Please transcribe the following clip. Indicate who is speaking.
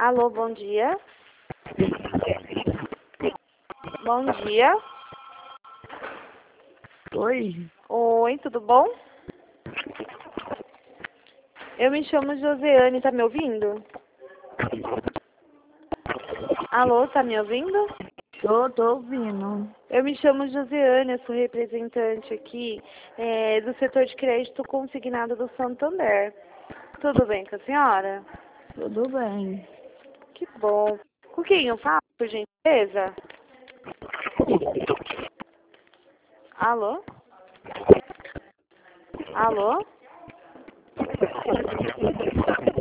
Speaker 1: Alô, bom dia. Bom dia.
Speaker 2: Oi,
Speaker 1: Oi, tudo bom? Eu me chamo Josiane, tá me ouvindo? Alô, tá me ouvindo?
Speaker 2: tô ouvindo.
Speaker 1: Eu me chamo Josiane, eu sou representante aqui do setor de crédito consignado do Santander. Tudo bem com a senhora?
Speaker 2: Tudo bem.
Speaker 1: Que bom. Com quem eu falo, por gentileza? Alô? Alô?